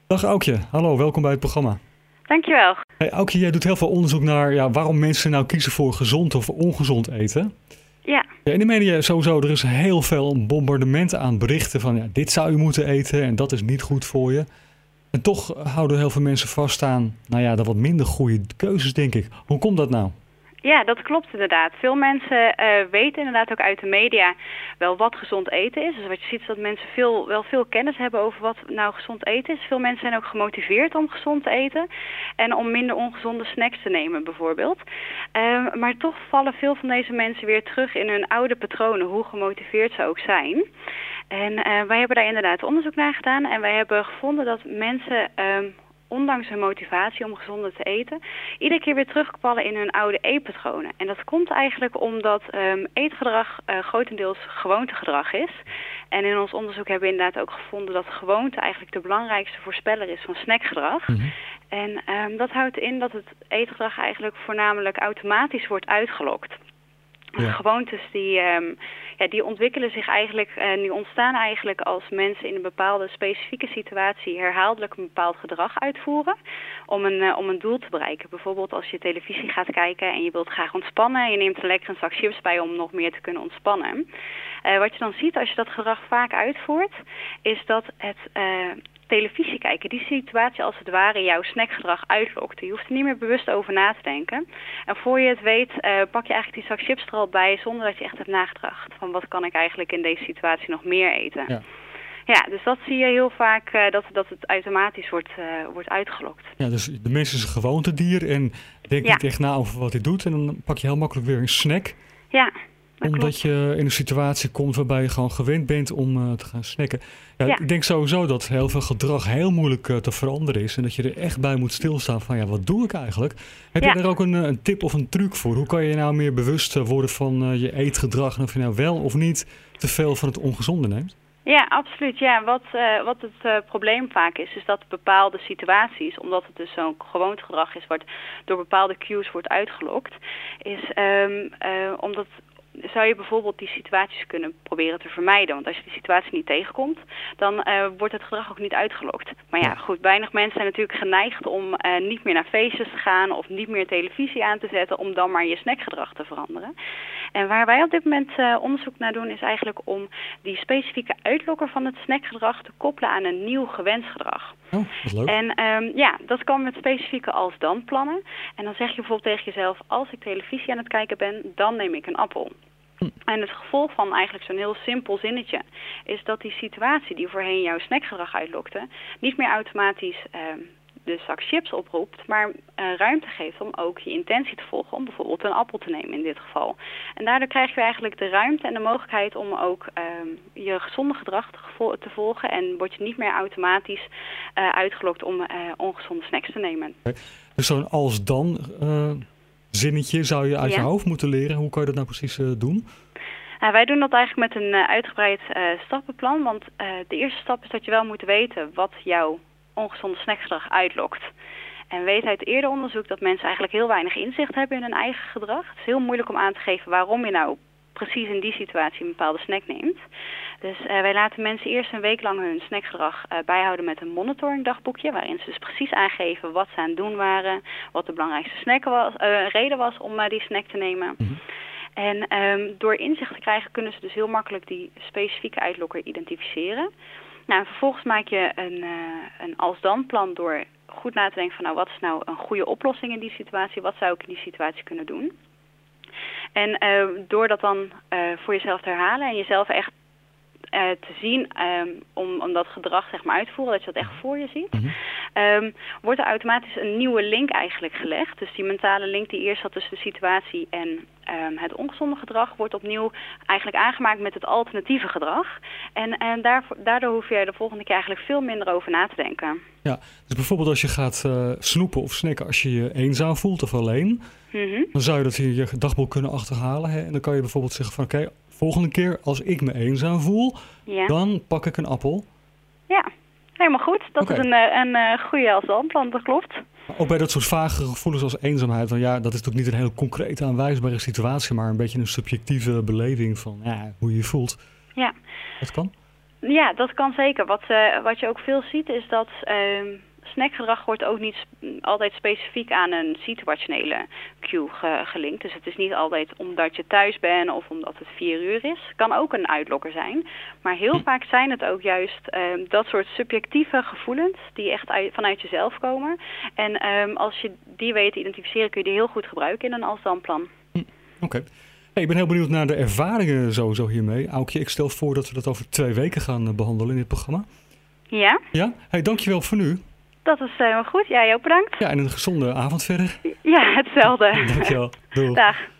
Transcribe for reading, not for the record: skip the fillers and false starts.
Dag Aukje, hallo, welkom bij het programma. Dankjewel. Hey, Aukje, jij doet heel veel onderzoek naar waarom mensen nou kiezen voor gezond of ongezond eten. Ja. In de media sowieso, er is heel veel een bombardement aan berichten van dit zou je moeten eten en dat is niet goed voor je. En toch houden heel veel mensen vast aan de wat minder goede keuzes, denk ik. Hoe komt dat nou? Ja, dat klopt inderdaad. Veel mensen weten inderdaad ook uit de media wel wat gezond eten is. Dus wat je ziet is dat mensen wel veel kennis hebben over wat nou gezond eten is. Veel mensen zijn ook gemotiveerd om gezond te eten en om minder ongezonde snacks te nemen bijvoorbeeld. Maar toch vallen veel van deze mensen weer terug in hun oude patronen, hoe gemotiveerd ze ook zijn. En wij hebben daar inderdaad onderzoek naar gedaan en wij hebben gevonden dat mensen ondanks hun motivatie om gezonder te eten, iedere keer weer terugvallen in hun oude eetpatronen. En dat komt eigenlijk omdat eetgedrag grotendeels gewoontegedrag is. En in ons onderzoek hebben we inderdaad ook gevonden dat gewoonte eigenlijk de belangrijkste voorspeller is van snackgedrag. Mm-hmm. En dat houdt in dat het eetgedrag eigenlijk voornamelijk automatisch wordt uitgelokt. Ja. Gewoontes die ontwikkelen zich eigenlijk en die ontstaan eigenlijk als mensen in een bepaalde specifieke situatie herhaaldelijk een bepaald gedrag uitvoeren om een doel te bereiken. Bijvoorbeeld als je televisie gaat kijken en je wilt graag ontspannen en je neemt er lekker een zak chips bij om nog meer te kunnen ontspannen. Wat je dan ziet als je dat gedrag vaak uitvoert, is dat het televisie kijken, die situatie als het ware jouw snackgedrag uitlokt. Je hoeft er niet meer bewust over na te denken. En voor je het weet pak je eigenlijk die zak chips er al bij zonder dat je echt hebt nagedacht. Van wat kan ik eigenlijk in deze situatie nog meer eten? Ja. Ja, dus dat zie je heel vaak dat het automatisch wordt uitgelokt. Ja, dus de mens is een gewoontedier en denkt niet echt na over wat hij doet. En dan pak je heel makkelijk weer een snack. Ja. Omdat je in een situatie komt waarbij je gewoon gewend bent om te gaan snacken. Ja. Ik denk sowieso dat heel veel gedrag heel moeilijk te veranderen is. En dat je er echt bij moet stilstaan van wat doe ik eigenlijk? Heb je daar ook een tip of een truc voor? Hoe kan je nou meer bewust worden van je eetgedrag? En of je nou wel of niet te veel van het ongezonde neemt? Ja, absoluut. Ja, wat het probleem vaak is dat bepaalde situaties, omdat het dus zo'n gewoontegedrag is wat door bepaalde cues wordt uitgelokt, is omdat zou je bijvoorbeeld die situaties kunnen proberen te vermijden. Want als je die situatie niet tegenkomt, dan wordt het gedrag ook niet uitgelokt. Maar ja, goed, weinig mensen zijn natuurlijk geneigd om niet meer naar feestjes te gaan of niet meer televisie aan te zetten om dan maar je snackgedrag te veranderen. En waar wij op dit moment onderzoek naar doen is eigenlijk om die specifieke uitlokker van het snackgedrag te koppelen aan een nieuw gewenst gedrag. Oh, dat is leuk. En dat kan met specifieke als-dan plannen. En dan zeg je bijvoorbeeld tegen jezelf, als ik televisie aan het kijken ben, dan neem ik een appel. En het gevolg van eigenlijk zo'n heel simpel zinnetje is dat die situatie die voorheen jouw snackgedrag uitlokte, niet meer automatisch de zak chips oproept, maar ruimte geeft om ook je intentie te volgen om bijvoorbeeld een appel te nemen in dit geval. En daardoor krijg je eigenlijk de ruimte en de mogelijkheid om ook je gezonde gedrag te volgen en word je niet meer automatisch uitgelokt om ongezonde snacks te nemen. Dus zo'n als-dan zinnetje zou je uit je hoofd moeten leren. Hoe kan je dat nou precies doen? Wij doen dat eigenlijk met een uitgebreid stappenplan, want de eerste stap is dat je wel moet weten wat jouw ongezonde snackgedrag uitlokt. En we weten uit eerder onderzoek dat mensen eigenlijk heel weinig inzicht hebben in hun eigen gedrag. Het is heel moeilijk om aan te geven waarom je nou precies in die situatie een bepaalde snack neemt. Dus wij laten mensen eerst een week lang hun snackgedrag bijhouden met een monitoringdagboekje, waarin ze dus precies aangeven wat ze aan het doen waren, wat de belangrijkste reden was om die snack te nemen. Mm-hmm. En door inzicht te krijgen kunnen ze dus heel makkelijk die specifieke uitlokker identificeren. Nou, en vervolgens maak je een als-dan plan door goed na te denken van wat is nou een goede oplossing in die situatie, wat zou ik in die situatie kunnen doen. En door dat dan voor jezelf te herhalen en jezelf echt te zien om dat gedrag zeg maar uit te voeren, dat je dat echt voor je ziet, wordt er automatisch een nieuwe link eigenlijk gelegd. Dus die mentale link die eerst zat tussen de situatie en het ongezonde gedrag wordt opnieuw eigenlijk aangemaakt met het alternatieve gedrag. En daardoor hoef je er de volgende keer eigenlijk veel minder over na te denken. Ja, dus bijvoorbeeld als je gaat snoepen of snacken als je je eenzaam voelt of alleen, dan zou je dat in je dagboek kunnen achterhalen. Hè? En dan kan je bijvoorbeeld zeggen van oké, volgende keer als ik me eenzaam voel, dan pak ik een appel. Ja, helemaal goed. Dat is een goede als-dan-plan, dat klopt. Ook bij dat soort vage gevoelens als eenzaamheid, want dat is natuurlijk niet een heel concrete aanwijsbare situatie, maar een beetje een subjectieve beleving van hoe je je voelt. Ja. Dat kan? Ja, dat kan zeker. Wat je ook veel ziet is dat snackgedrag wordt ook niet altijd specifiek aan een situationele cue gelinkt. Dus het is niet altijd omdat je thuis bent of omdat het 4 uur is. Kan ook een uitlokker zijn. Maar heel vaak zijn het ook juist dat soort subjectieve gevoelens die echt vanuit jezelf komen. En als je die weet te identificeren kun je die heel goed gebruiken in een als-dan-plan. Oké. Hey, ik ben heel benieuwd naar de ervaringen sowieso hiermee. Aukje, ik stel voor dat we dat over 2 weken gaan behandelen in dit programma. Ja? Ja? Hey, dankjewel voor nu. Dat is helemaal goed. Jij ook bedankt. Ja, en een gezonde avond verder. Ja, hetzelfde. Dankjewel. Doei. Dag.